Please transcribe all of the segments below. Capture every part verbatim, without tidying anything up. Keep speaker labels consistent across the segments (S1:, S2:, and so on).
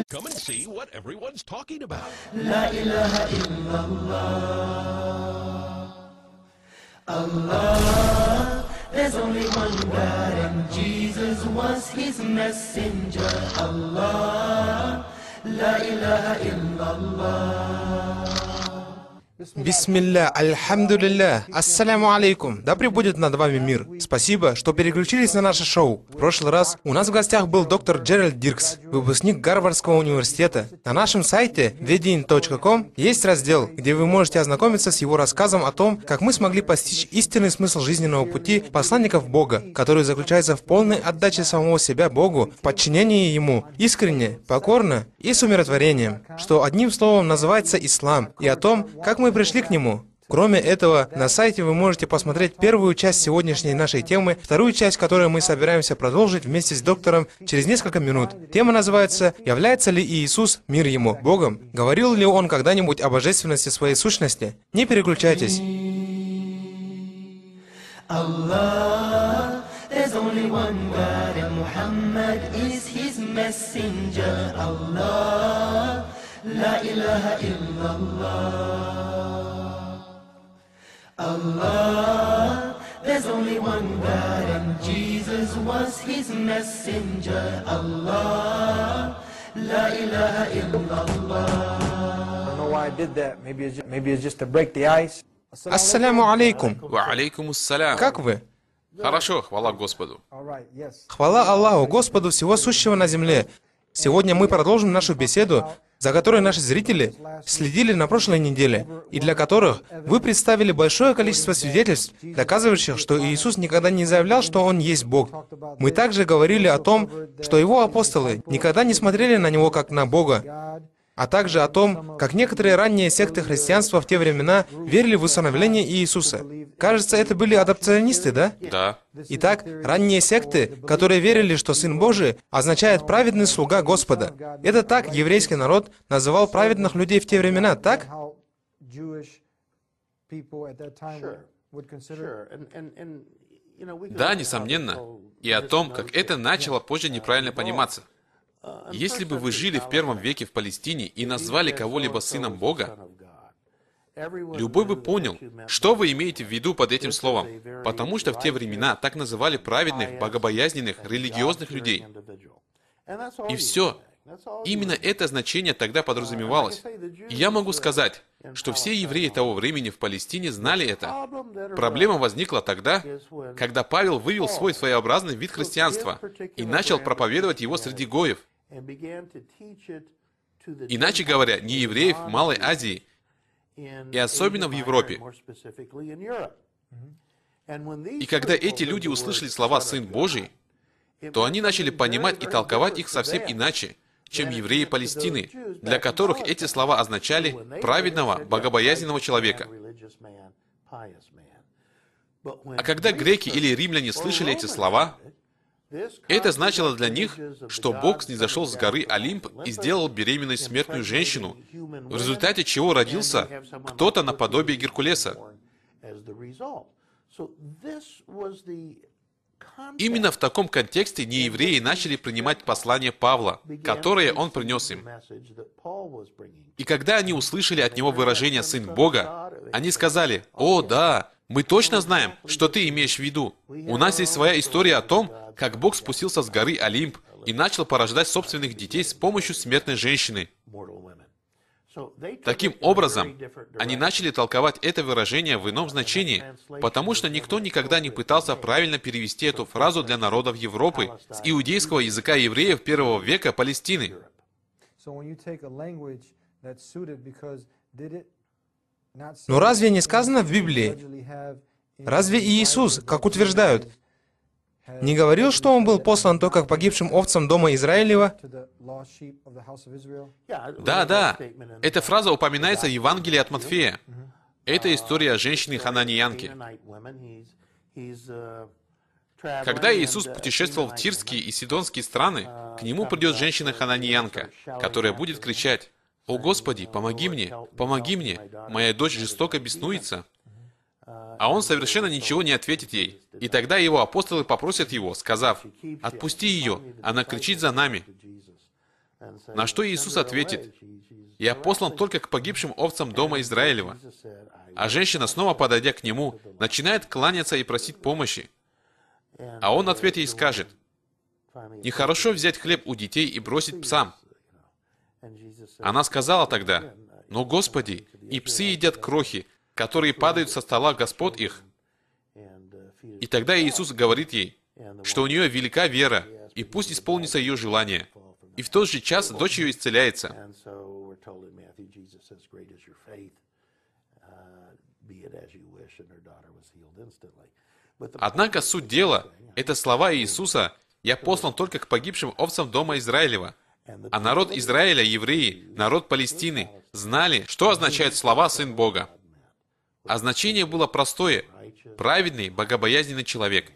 S1: Come and see what everyone's talking about.
S2: La ilaha illallah. Allah, there's only one God and Jesus was his messenger. Allah, la ilaha illallah.
S3: Бисмилля, альхамдулилля, ассаляму алейкум, да пребудет над вами мир. Спасибо, что переключились на наше шоу. В прошлый раз у нас в гостях был доктор Джеральд Диркс, выпускник Гарвардского университета. На нашем сайте ведин точка ком есть раздел, где вы можете ознакомиться с его рассказом о том, как мы смогли постичь истинный смысл жизненного пути посланников Бога, который заключается в полной отдаче самого себя Богу, в подчинении Ему, искренне, покорно и с умиротворением, что одним словом называется ислам, и о том, как мы пришли к нему. Кроме этого, на сайте вы можете посмотреть первую часть сегодняшней нашей темы, вторую часть, которую мы собираемся продолжить вместе с доктором через несколько минут. Тема называется «Является ли Иисус, мир Ему, Богом? Говорил ли Он когда-нибудь о божественности своей сущности?» Не переключайтесь.
S2: La ilaha illallah. Allah, there's only one God and Jesus was his messenger. Allah, la ilaha illallah.
S4: I don't know why I did that. Maybe it's just, maybe it's just to break the ice.
S3: Ассаляму алейкум.
S5: Ва алейкум ассалям.
S3: Как вы?
S5: Хорошо, хвала Господу.
S4: All right, yes.
S3: Хвала Аллаху, Господу всего сущего на земле. Сегодня мы продолжим нашу беседу, за которой наши зрители следили на прошлой неделе, и для которых вы представили большое количество свидетельств, доказывающих, что Иисус никогда не заявлял, что Он есть Бог. Мы также говорили о том, что Его апостолы никогда не смотрели на Него как на Бога, а также о том, как некоторые ранние секты христианства в те времена верили в усыновление Иисуса. Кажется, это были адопционисты, да?
S5: Да.
S3: Итак, ранние секты, которые верили, что Сын Божий означает «праведный слуга Господа». Это так еврейский народ называл праведных людей в те времена, так?
S5: Да, несомненно. И о том, как это начало позже неправильно пониматься. Если бы вы жили в первом веке в Палестине и назвали кого-либо сыном Бога, любой бы понял, что вы имеете в виду под этим словом, потому что в те времена так называли праведных, богобоязненных, религиозных людей. И все. Именно это значение тогда подразумевалось. И я могу сказать, что все евреи того времени в Палестине знали это. Проблема возникла тогда, когда Павел вывел свой своеобразный вид христианства и начал проповедовать его среди гоев. Иначе говоря, не евреев в Малой Азии, и особенно в Европе. И когда эти люди услышали слова «Сын Божий», то они начали понимать и толковать их совсем иначе, чем евреи Палестины, для которых эти слова означали праведного, богобоязненного человека. А когда греки или римляне слышали эти слова, это значило для них, что Бог снизошел с горы Олимп и сделал беременной смертную женщину, в результате чего родился кто-то наподобие Геркулеса. Именно в таком контексте неевреи начали принимать послание Павла, которое он принес им. И когда они услышали от него выражение «Сын Бога», они сказали: «О, да, мы точно знаем, что ты имеешь в виду. У нас есть своя история о том, как Бог спустился с горы Олимп и начал порождать собственных детей с помощью смертной женщины». Таким образом, они начали толковать это выражение в ином значении, потому что никто никогда не пытался правильно перевести эту фразу для народов Европы с иудейского языка евреев первого века Палестины.
S3: Но разве не сказано в Библии? Разве Иисус, как утверждают, не говорил, что Он был послан только к погибшим овцам дома Израилева?
S5: Да, да. Эта фраза упоминается в Евангелии от Матфея. Это история женщины-хананиянки. Когда Иисус путешествовал в Тирские и Сидонские страны, к Нему придет женщина-хананиянка, которая будет кричать: «О Господи, помоги мне, помоги мне, моя дочь жестоко беснуется». А он совершенно ничего не ответит ей. И тогда его апостолы попросят его, сказав: «Отпусти ее, она кричит за нами». На что Иисус ответит: «Я послан только к погибшим овцам дома Израилева». А женщина, снова подойдя к нему, начинает кланяться и просить помощи. А он в ответ ей скажет: «Нехорошо взять хлеб у детей и бросить псам». Она сказала тогда: «Но, Господи, и псы едят крохи, которые падают со стола господ их». И тогда Иисус говорит ей, что у нее велика вера, и пусть исполнится ее желание. И в тот же час дочь ее исцеляется. Однако суть дела — это слова Иисуса: «Я послан только к погибшим овцам дома Израилева». А народ Израиля, евреи, народ Палестины, знали, что означают слова «Сын Бога». А значение было простое: праведный, богобоязненный человек.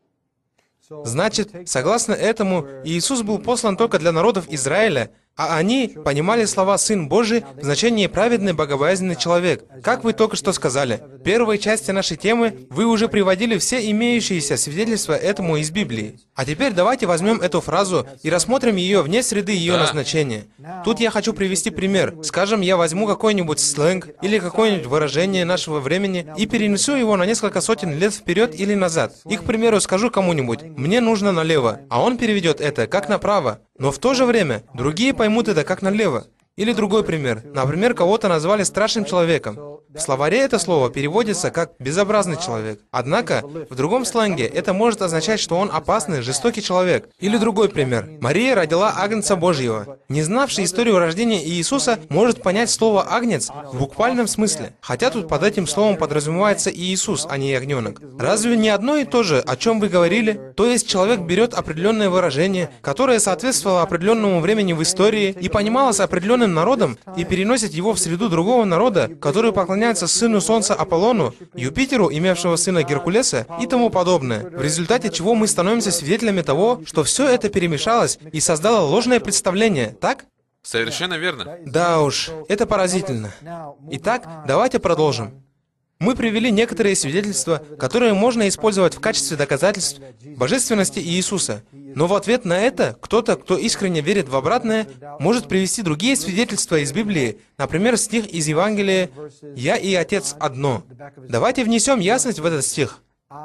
S3: Значит, согласно этому, Иисус был послан только для народов Израиля, а они понимали слова «Сын Божий» в значении «праведный, богобоязненный человек». Как вы только что сказали, в первой части нашей темы вы уже приводили все имеющиеся свидетельства этому из Библии. А теперь давайте возьмем эту фразу и рассмотрим ее вне среды ее
S5: Да.
S3: назначения. Тут я хочу привести пример. Скажем, я возьму какой-нибудь сленг или какое-нибудь выражение нашего времени и перенесу его на несколько сотен лет вперед или назад. И, к примеру, скажу кому-нибудь: «Мне нужно налево», а он переведет это как направо. Но в то же время другие поймут это как налево. Или другой пример. Например, кого-то назвали страшным человеком. В словаре это слово переводится как «безобразный человек». Однако, в другом сленге это может означать, что он опасный, жестокий человек. Или другой пример. Мария родила Агнца Божьего. Не знавший историю рождения Иисуса может понять слово «агнец» в буквальном смысле. Хотя тут под этим словом подразумевается и Иисус, а не ягненок. Разве не одно и то же, о чем вы говорили? То есть человек берет определенное выражение, которое соответствовало определенному времени в истории и понималось определенным народом, и переносит его в среду другого народа, который поклоняется сыну Солнца Аполлону, Юпитеру, имевшего сына Геркулеса, и тому подобное, в результате чего мы становимся свидетелями того, что все это перемешалось и создало ложное представление, так?
S5: Совершенно верно.
S3: Да уж, это поразительно. Итак, давайте продолжим. Мы привели некоторые свидетельства, которые можно использовать в качестве доказательств божественности Иисуса. Но в ответ на это, кто-то, кто искренне верит в обратное, может привести другие свидетельства из Библии, например, стих из Евангелия «Я и Отец одно». Давайте внесем ясность в этот стих.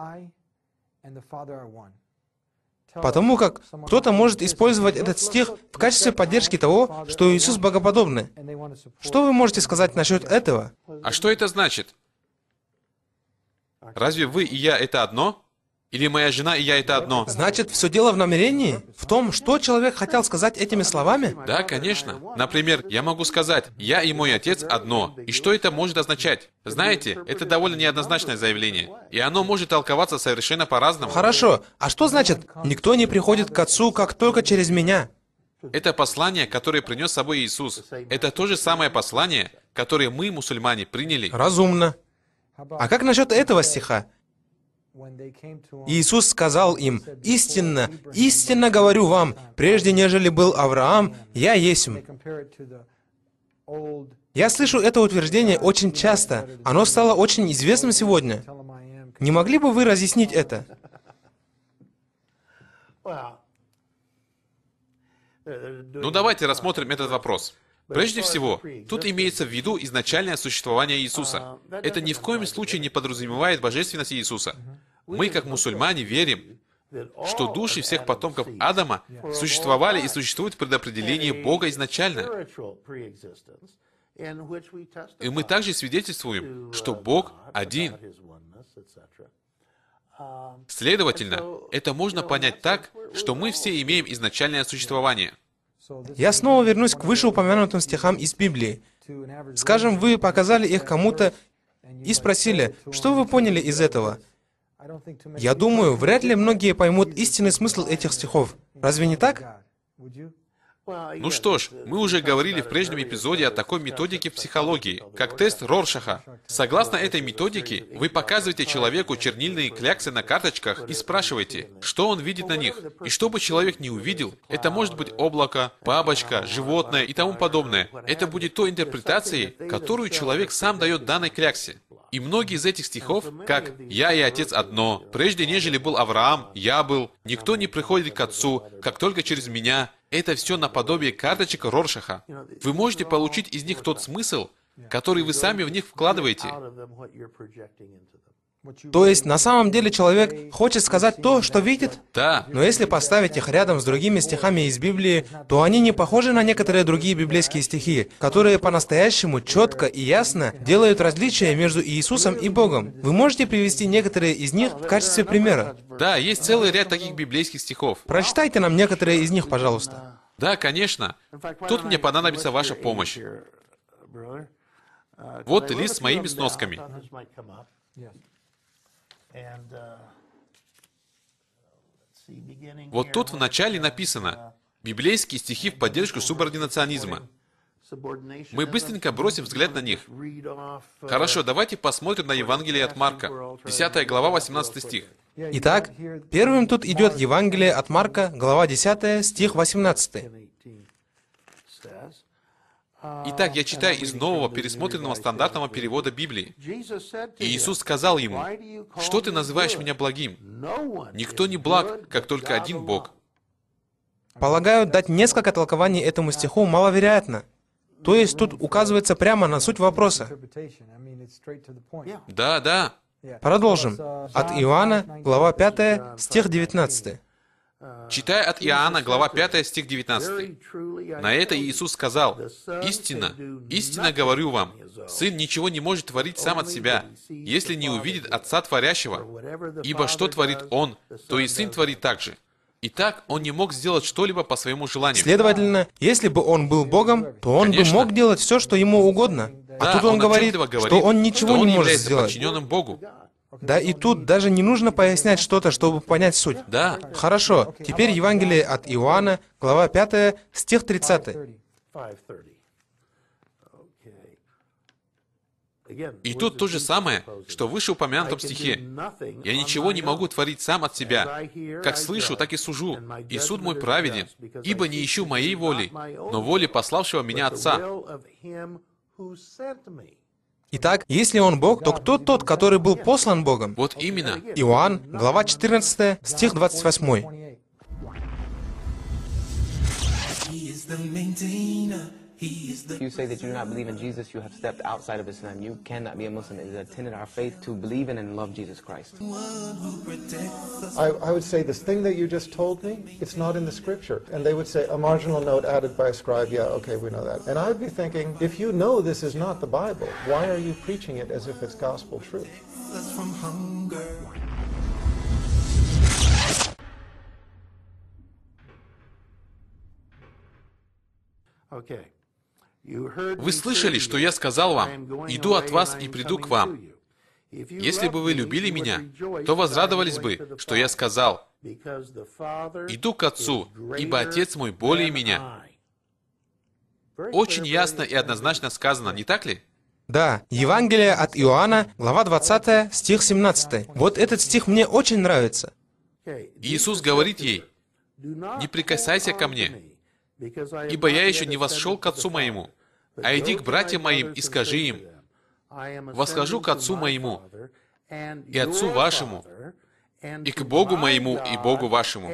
S3: Потому как кто-то может использовать этот стих в качестве поддержки того, что Иисус богоподобный. Что вы можете сказать насчет этого?
S5: А что это значит? Разве вы и я — это одно? Или моя жена и я — это одно?
S3: Значит, все дело в намерении? В том, что человек хотел сказать этими словами?
S5: Да, конечно. Например, я могу сказать: «Я и мой отец одно». И что это может означать? Знаете, это довольно неоднозначное заявление. И оно может толковаться совершенно по-разному.
S3: Хорошо. А что значит «никто не приходит к Отцу, как только через меня»?
S5: Это послание, которое принес с собой Иисус. Это то же самое послание, которое мы, мусульмане, приняли.
S3: Разумно. А как насчет этого стиха? Иисус сказал им: «Истинно, истинно говорю вам, прежде нежели был Авраам, я есмь». Я слышу это утверждение очень часто. Оно стало очень известным сегодня. Не могли бы вы разъяснить это?
S5: Ну давайте рассмотрим этот вопрос. Прежде всего, тут имеется в виду изначальное существование Иисуса. Это ни в коем случае не подразумевает божественность Иисуса. Мы, как мусульмане, верим, что души всех потомков Адама существовали и существуют в предопределении Бога изначально. И мы также свидетельствуем, что Бог один. Следовательно, это можно понять так, что мы все имеем изначальное существование.
S3: Я снова вернусь к вышеупомянутым стихам из Библии. Скажем, вы показали их кому-то и спросили, что вы поняли из этого? Я думаю, вряд ли многие поймут истинный смысл этих стихов. Разве не так?
S5: Ну что ж, мы уже говорили в прежнем эпизоде о такой методике в психологии, как тест Роршаха. Согласно этой методике, вы показываете человеку чернильные кляксы на карточках и спрашиваете, что он видит на них. И что бы человек не увидел, это может быть облако, бабочка, животное и тому подобное. Это будет той интерпретацией, которую человек сам дает данной кляксе. И многие из этих стихов, как «Я и Отец одно», «Прежде нежели был Авраам, я был», «Никто не приходит к Отцу, как только через меня», Это все наподобие карточек Роршаха. Вы можете получить из них тот смысл, который вы сами в них вкладываете.
S3: То есть, на самом деле человек хочет сказать то, что видит?
S5: Да,
S3: Но если поставить их рядом с другими стихами из Библии, то они не похожи на некоторые другие библейские стихи, которые по-настоящему четко и ясно делают различия между Иисусом и Богом. Вы можете привести некоторые из них в качестве примера?
S5: да, есть целый ряд таких библейских стихов.
S3: Прочитайте нам некоторые из них, пожалуйста.
S5: Да, конечно. Тут мне понадобится ваша помощь. Вот лист с моими сносками. Вот тут в начале написано «Библейские стихи в поддержку субординационизма». Мы быстренько бросим взгляд на них. Хорошо, давайте посмотрим на Евангелие от Марка, десятая глава, восемнадцатый стих.
S3: Итак, первым тут идет Евангелие от Марка, глава десятая, стих восемнадцатый.
S5: Итак, я читаю из нового пересмотренного стандартного перевода Библии. И Иисус сказал ему: «Что ты называешь меня благим? Никто не благ, как только один Бог».
S3: Полагаю, дать несколько толкований этому стиху маловероятно. То есть тут указывается прямо на суть вопроса.
S5: Да, да.
S3: Продолжим. От Иоанна, глава пятая, стих девятнадцатый.
S5: Читая от Иоанна, глава пятая, стих девятнадцатый. На это Иисус сказал: «Истинно, истинно говорю вам, Сын ничего не может творить сам от себя, если не увидит Отца Творящего. Ибо что творит Он, то и Сын творит так же. Итак, Он не мог сделать что-либо по своему желанию».
S3: Следовательно, если бы он был Богом, то он
S5: Конечно.
S3: бы мог делать все, что ему угодно. А
S5: Да,
S3: тут он, говорит,
S5: отчетливо говорит,
S3: что он ничего
S5: что он
S3: не может
S5: является
S3: сделать.
S5: подчиненным Богу.
S3: Да и тут даже не нужно пояснять что-то, чтобы понять суть.
S5: Да.
S3: Хорошо, теперь Евангелие от Иоанна, глава пятая, стих тридцатый.
S5: И тут то же самое, что в вышеупомянутом стихе. «Я ничего не могу творить сам от себя. Как слышу, так и сужу. И суд мой праведен, ибо не ищу моей воли, но воли пославшего меня Отца».
S3: Итак, если он Бог, то кто тот, который был послан Богом?
S5: Вот именно.
S3: Иоанн, глава четырнадцатая, стих двадцать восьмой.
S6: If you say that you do not believe in Jesus, you have stepped outside of Islam. You cannot be a Muslim. It is a tenet of our faith to believe in and love Jesus Christ.
S7: I, I would say this thing that you just told me, it's not in the scripture. And they would say, a marginal note added by a scribe, yeah, okay, we know that. And I would be thinking, if you know this is not the Bible, why are you preaching it as if it's gospel truth?
S5: Вы слышали, что я сказал вам: «Иду от вас и приду к вам». Если бы вы любили меня, то возрадовались бы, что я сказал: «Иду к Отцу, ибо Отец мой более меня». Очень ясно и однозначно сказано, не так ли?
S3: Да, Евангелие от Иоанна, глава двадцатая, стих семнадцатый. Вот этот стих мне очень нравится.
S5: Иисус говорит ей: «Не прикасайся ко мне, ибо я еще не восшел к Отцу моему, а иди к братьям моим и скажи им: восхожу к Отцу моему и Отцу вашему, и к Богу моему и Богу вашему».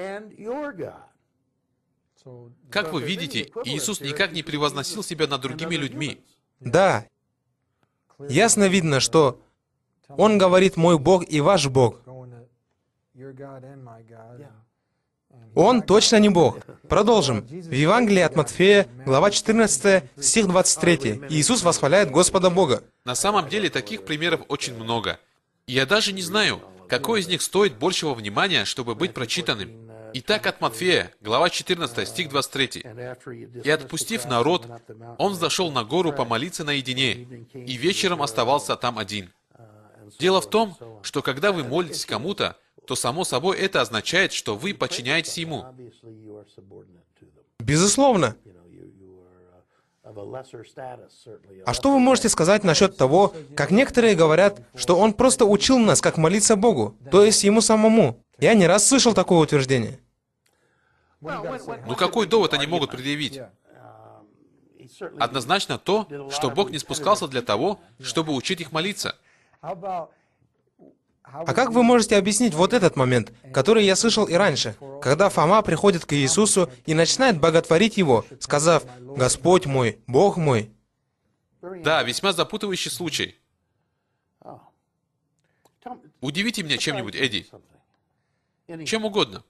S5: Как вы видите, Иисус никак не превозносил себя над другими людьми.
S3: Да, ясно видно, что он говорит «мой Бог и ваш Бог». Он точно не Бог. Продолжим. В Евангелии от Матфея, глава четырнадцатая, стих двадцать третий. Иисус восхваляет Господа Бога.
S5: На самом деле таких примеров очень много. И я даже не знаю, какой из них стоит большего внимания, чтобы быть прочитанным. Итак, от Матфея, глава четырнадцатая, стих двадцать третий. «И отпустив народ, он взошел на гору помолиться наедине, и вечером оставался там один». Дело в том, что когда вы молитесь кому-то, то само собой это означает, что вы подчиняетесь ему.
S3: Безусловно. А что вы можете сказать насчет того, как некоторые говорят, что он просто учил нас, как молиться Богу, то есть ему самому? Я не раз слышал такое утверждение.
S5: Ну какой довод они могут предъявить? Однозначно то, что Бог не спускался для того, чтобы учить их молиться.
S3: А как вы можете объяснить вот этот момент, который я слышал и раньше, когда Фома приходит к Иисусу и начинает боготворить Его, сказав: «Господь мой, Бог мой».
S5: Да, весьма запутывающий случай. Удивите меня чем-нибудь, Эдди. Чем угодно.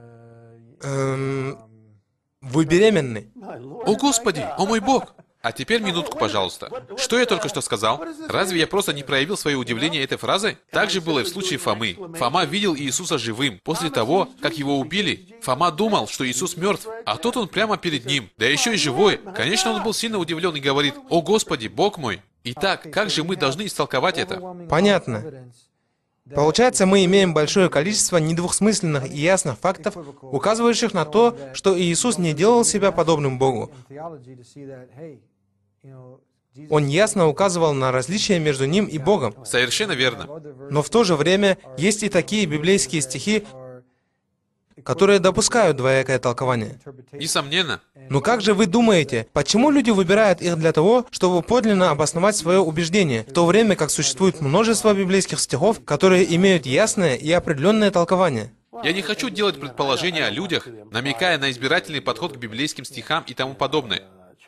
S3: Эм, вы беременны.
S5: О, Господи! О, мой Бог! А теперь минутку, пожалуйста. Что я только что сказал? Разве я просто не проявил свое удивление этой фразой? Так же было и в случае Фомы. Фома видел Иисуса живым. После того, как его убили, Фома думал, что Иисус мертв, а тут он прямо перед ним, да еще и живой. Конечно, он был сильно удивлен и говорит: «О, Господи, Бог мой!» Итак, как же мы должны истолковать это?
S3: Понятно. Получается, мы имеем большое количество недвусмысленных и ясных фактов, указывающих на то, что Иисус не делал себя подобным Богу. Он ясно указывал на различия между Ним и Богом.
S5: Совершенно верно.
S3: Но в то же время есть и такие библейские стихи, которые допускают двоякое толкование.
S5: Несомненно.
S3: Но как же вы думаете, почему люди выбирают их для того, чтобы подлинно обосновать свое убеждение, в то время как существует множество библейских стихов, которые имеют ясное и определенное толкование?
S5: Я не хочу делать предположения о людях, намекая на избирательный подход к библейским стихам и тому подобное.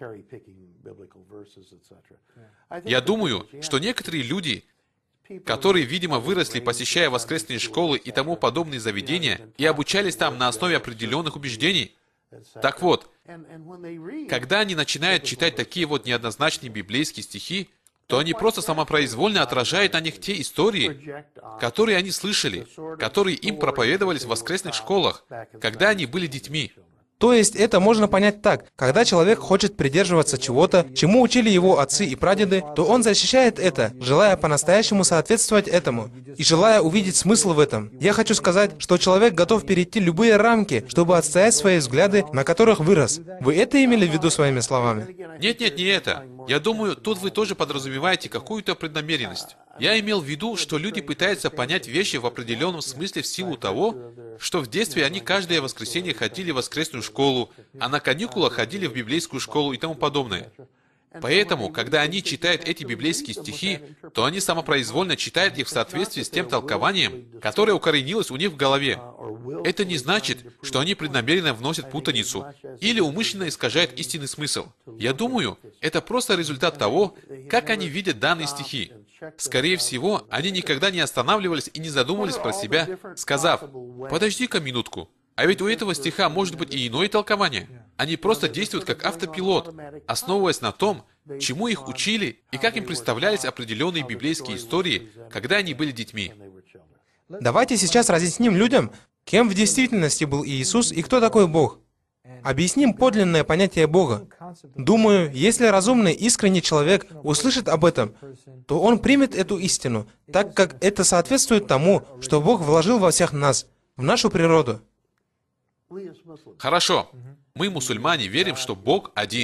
S5: Я думаю, что некоторые люди, которые, видимо, выросли, посещая воскресные школы и тому подобные заведения, и обучались там на основе определенных убеждений. Так вот, когда они начинают читать такие вот неоднозначные библейские стихи, то они просто самопроизвольно отражают на них те истории, которые они слышали, которые им проповедовались в воскресных школах, когда они были детьми.
S3: То есть это можно понять так: когда человек хочет придерживаться чего-то, чему учили его отцы и прадеды, то он защищает это, желая по-настоящему соответствовать этому, и желая увидеть смысл в этом. Я хочу сказать, что человек готов перейти любые рамки, чтобы отстоять свои взгляды, на которых вырос. Вы это имели в виду своими словами?
S5: Нет, нет, не это. Я думаю, тут вы тоже подразумеваете какую-то преднамеренность. Я имел в виду, что люди пытаются понять вещи в определенном смысле в силу того, что в детстве они каждое воскресенье ходили в воскресную школу, а на каникулах ходили в библейскую школу и тому подобное. Поэтому, когда они читают эти библейские стихи, то они самопроизвольно читают их в соответствии с тем толкованием, которое укоренилось у них в голове. Это не значит, что они преднамеренно вносят путаницу или умышленно искажают истинный смысл. Я думаю, это просто результат того, как они видят данные стихи. Скорее всего, они никогда не останавливались и не задумывались про себя, сказав: «Подожди-ка минутку, а ведь у этого стиха может быть и иное толкование». Они просто действуют как автопилот, основываясь на том, чему их учили и как им представлялись определенные библейские истории, когда они были детьми.
S3: Давайте сейчас разъясним людям, кем в действительности был Иисус и кто такой Бог. Объясним подлинное понятие Бога. Думаю, если разумный, искренний человек услышит об этом, то он примет эту истину, так как это соответствует тому, что Бог вложил во всех нас, в нашу природу.
S5: Хорошо. Мы, мусульмане, верим, что Бог один.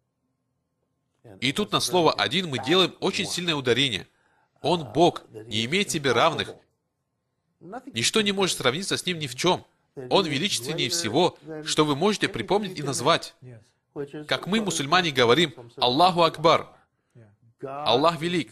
S5: И тут на слово «один» мы делаем очень сильное ударение. Он Бог, не имеет себе равных. Ничто не может сравниться с Ним ни в чем. Он величественнее всего, что вы можете припомнить и назвать. Как мы, мусульмане, говорим «Аллаху Акбар». Аллах велик.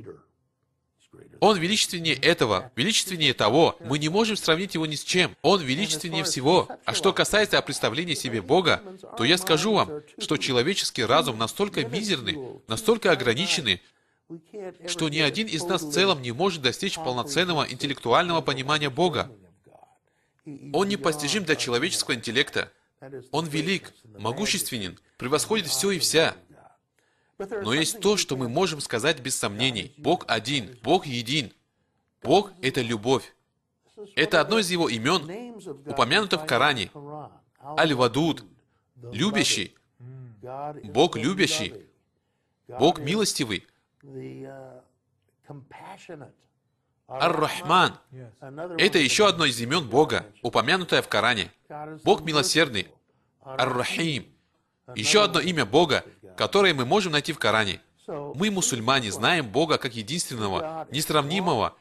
S5: Он величественнее этого, величественнее того. Мы не можем сравнить его ни с чем. Он величественнее всего. А что касается представления себе Бога, то я скажу вам, что человеческий разум настолько мизерный, настолько ограниченный, что ни один из нас в целом не может достичь полноценного интеллектуального понимания Бога. Он непостижим для человеческого интеллекта. Он велик, могущественен, превосходит все и вся. Но есть то, что мы можем сказать без сомнений. Бог один, Бог един. Бог — это любовь. Это одно из Его имен, упомянуто в Коране. Аль-Вадуд, любящий. Бог любящий. Бог милостивый. Ар-Рахман. Это еще одно из имен Бога, упомянутое в Коране. Бог милосердный. Ар-Рахим. Еще одно имя Бога, которое мы можем найти в Коране. Мы, мусульмане, знаем Бога как единственного, несравнимого,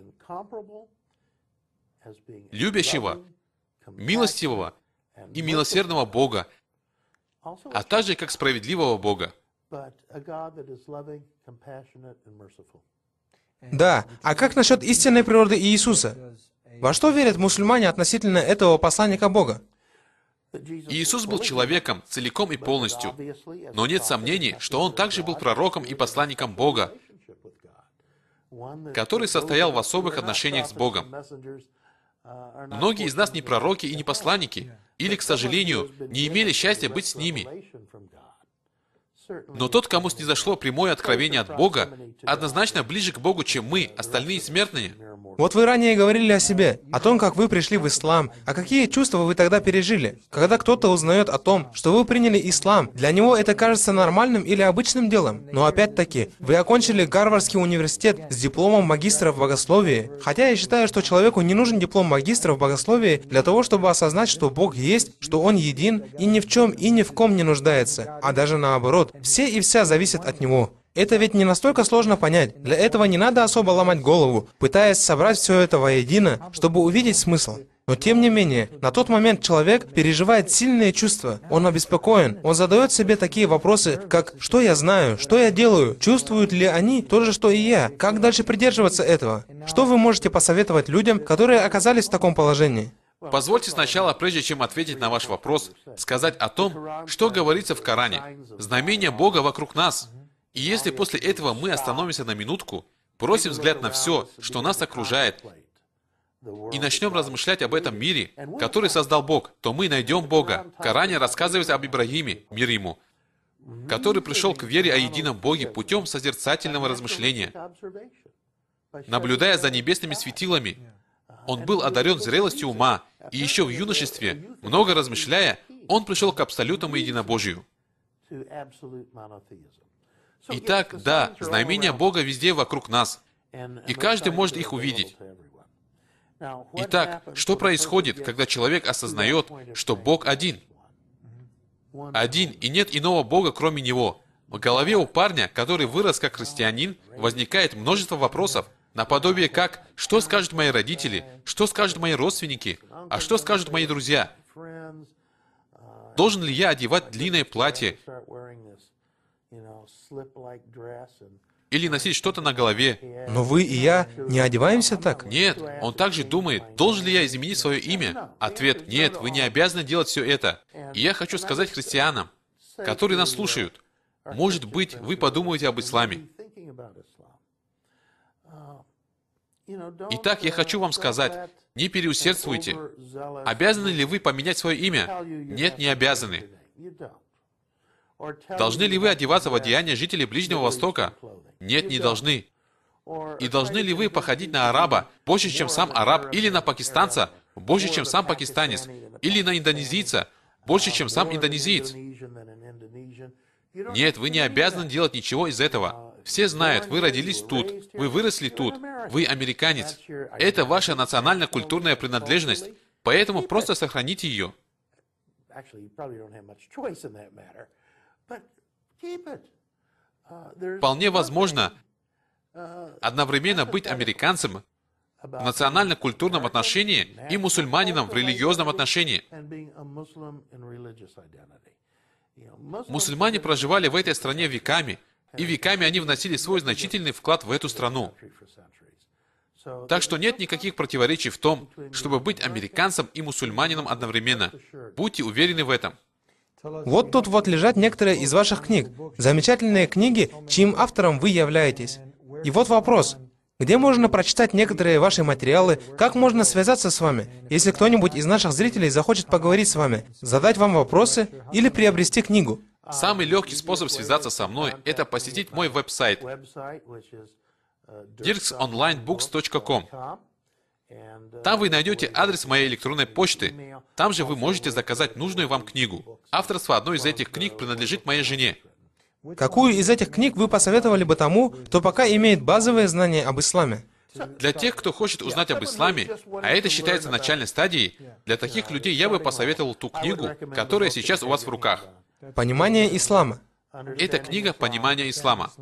S5: любящего, милостивого и милосердного Бога, а также как справедливого Бога.
S3: Да, а как насчет истинной природы Иисуса? Во что верят мусульмане относительно этого посланника Бога?
S5: Иисус был человеком целиком и полностью, но нет сомнений, что Он также был пророком и посланником Бога, который состоял в особых отношениях с Богом. Многие из нас не пророки и не посланники, или, к сожалению, не имели счастья быть с ними. Но тот, кому снизошло прямое откровение от Бога, однозначно ближе к Богу, чем мы, остальные смертные.
S3: Вот вы ранее говорили о себе, о том, как вы пришли в ислам, а какие чувства вы тогда пережили? Когда кто-то узнает о том, что вы приняли ислам, для него это кажется нормальным или обычным делом. Но опять-таки, вы окончили Гарвардский университет с дипломом магистра в богословии. Хотя я считаю, что человеку не нужен диплом магистра в богословии для того, чтобы осознать, что Бог есть, что Он един и ни в чем и ни в ком не нуждается, а даже наоборот, все и вся зависят от Него. Это ведь не настолько сложно понять. Для этого не надо особо ломать голову, пытаясь собрать все это воедино, чтобы увидеть смысл. Но тем не менее, на тот момент человек переживает сильные чувства. Он обеспокоен. Он задает себе такие вопросы, как «Что я знаю? Что я делаю? Чувствуют ли они то же, что и я? Как дальше придерживаться этого?» Что вы можете посоветовать людям, которые оказались в таком положении?
S5: Позвольте сначала, прежде чем ответить на ваш вопрос, сказать о том, что говорится в Коране. Знамения Бога вокруг нас. И если после этого мы остановимся на минутку, бросим взгляд на все, что нас окружает, и начнем размышлять об этом мире, который создал Бог, то мы найдем Бога. В Коране рассказывается об Ибрагиме, мир ему, который пришел к вере о едином Боге путем созерцательного размышления. Наблюдая за небесными светилами, он был одарен зрелостью ума, и еще в юношестве, много размышляя, он пришел к абсолютному единобожию. Итак, да, знамения Бога везде вокруг нас, и каждый может их увидеть. Итак, что происходит, когда человек осознает, что Бог один? Один, и нет иного Бога, кроме Него. В голове у парня, который вырос как христианин, возникает множество вопросов, наподобие как «Что скажут мои родители? Что скажут мои родственники? А что скажут мои друзья? Должен ли я одевать длинное платье? Или носить что-то на голове?»
S3: Но вы и я не одеваемся так?
S5: Нет, он также думает, должен ли я изменить свое имя? Ответ: нет, вы не обязаны делать все это. И я хочу сказать христианам, которые нас слушают, может быть, вы подумаете об исламе. Итак, я хочу вам сказать, не переусердствуйте. Обязаны ли вы поменять свое имя? Нет, не обязаны. Должны ли вы одеваться в одеяние жителей Ближнего Востока? Нет, не должны. И должны ли вы походить на араба больше, чем сам араб, или на пакистанца больше, чем сам пакистанец, или на индонезийца больше, чем сам индонезиец? Нет, вы не обязаны делать ничего из этого. Все знают, вы родились тут, вы выросли тут, вы американец. Это ваша национально-культурная принадлежность, поэтому просто сохраните ее. Вполне возможно одновременно быть американцем в национально-культурном отношении и мусульманином в религиозном отношении. Мусульмане проживали в этой стране веками, и веками они вносили свой значительный вклад в эту страну. Так что нет никаких противоречий в том, чтобы быть американцем и мусульманином одновременно. Будьте уверены в этом.
S3: Вот тут вот лежат некоторые из ваших книг. Замечательные книги, чьим автором вы являетесь. И вот вопрос. Где можно прочитать некоторые ваши материалы? Как можно связаться с вами? Если кто-нибудь из наших зрителей захочет поговорить с вами, задать вам вопросы или приобрести книгу?
S5: Самый легкий способ связаться со мной – это посетить мой веб-сайт диркс онлайн букс точка ком. Там вы найдете адрес моей электронной почты. Там же вы можете заказать нужную вам книгу. Авторство одной из этих книг принадлежит моей жене.
S3: Какую из этих книг вы посоветовали бы тому, кто пока имеет базовые знания об исламе?
S5: Для тех, кто хочет узнать об исламе, а это считается начальной стадией, для таких людей я бы посоветовал ту книгу, которая сейчас у вас в руках.
S3: Понимание ислама.
S5: Это книга «Понимание ислама».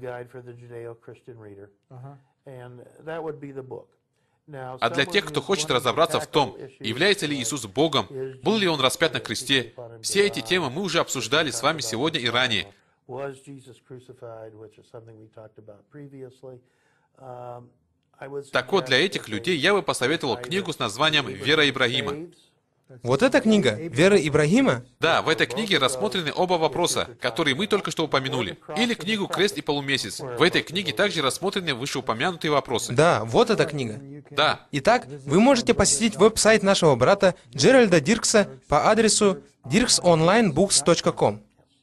S5: А для тех, кто хочет разобраться в том, является ли Иисус Богом, был ли Он распят на кресте, все эти темы мы уже обсуждали с вами сегодня и ранее. Так вот, для этих людей я бы посоветовал книгу с названием «Вера Ибрагима».
S3: Вот эта книга «Вера Ибрагима»?
S5: Да, в этой книге рассмотрены оба вопроса, которые мы только что упомянули. Или книгу «Крест и полумесяц». В этой книге также рассмотрены вышеупомянутые вопросы.
S3: Да, вот эта книга.
S5: Да.
S3: Итак, вы можете посетить веб-сайт нашего брата Джеральда Диркса по адресу диркс онлайн букс точка ком.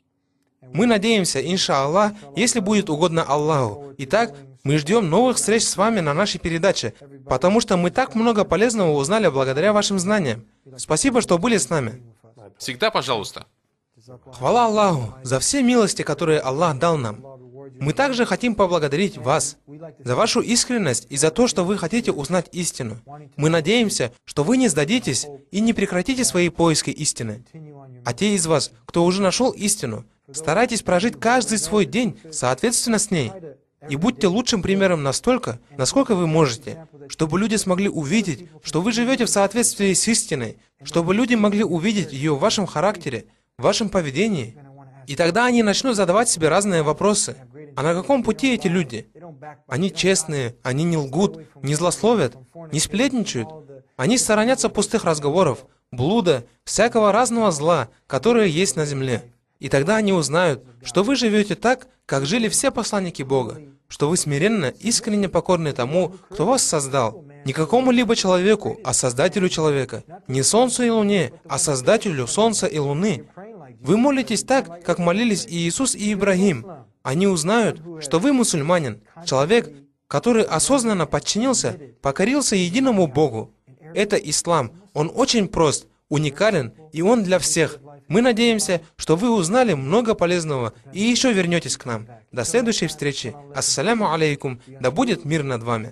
S3: Мы надеемся, иншаллах, если будет угодно Аллаху. Итак, мы ждем новых встреч с вами на нашей передаче, потому что мы так много полезного узнали благодаря вашим знаниям. Спасибо, что были с нами.
S5: Всегда пожалуйста.
S3: Хвала Аллаху за все милости, которые Аллах дал нам. Мы также хотим поблагодарить вас за вашу искренность и за то, что вы хотите узнать истину. Мы надеемся, что вы не сдадитесь и не прекратите свои поиски истины. А те из вас, кто уже нашел истину, старайтесь прожить каждый свой день соответственно с ней. И будьте лучшим примером настолько, насколько вы можете, чтобы люди смогли увидеть, что вы живете в соответствии с истиной, чтобы люди могли увидеть ее в вашем характере, в вашем поведении. И тогда они начнут задавать себе разные вопросы. А на каком пути эти люди? Они честные, они не лгут, не злословят, не сплетничают. Они сторонятся пустых разговоров, блуда, всякого разного зла, которое есть на земле. И тогда они узнают, что вы живете так, как жили все посланники Бога, что вы смиренно, искренне покорны тому, кто вас создал. Не какому-либо человеку, а Создателю человека. Не Солнцу и Луне, а Создателю Солнца и Луны. Вы молитесь так, как молились и Иисус, и Ибрагим. Они узнают, что вы мусульманин, человек, который осознанно подчинился, покорился единому Богу. Это ислам. Он очень прост, уникален, и он для всех. Мы надеемся, что вы узнали много полезного и еще вернетесь к нам. До следующей встречи. Ассаляму алейкум. Да будет мир над вами.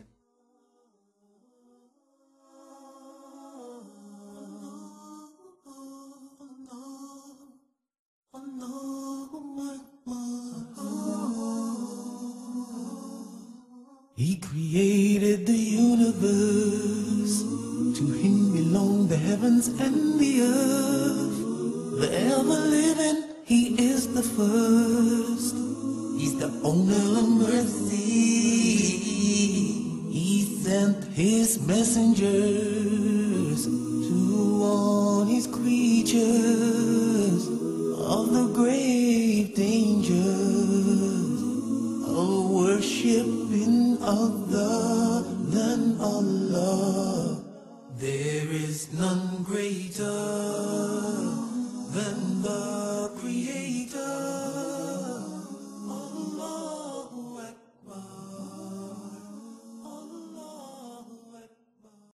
S2: He created the universe. To him belong the heavens and the earth. The ever-living, he is the first. He's the owner of mercy. He sent his messengers to warn his creatures of the grave dangers of worshiping other than Allah. There is none greater.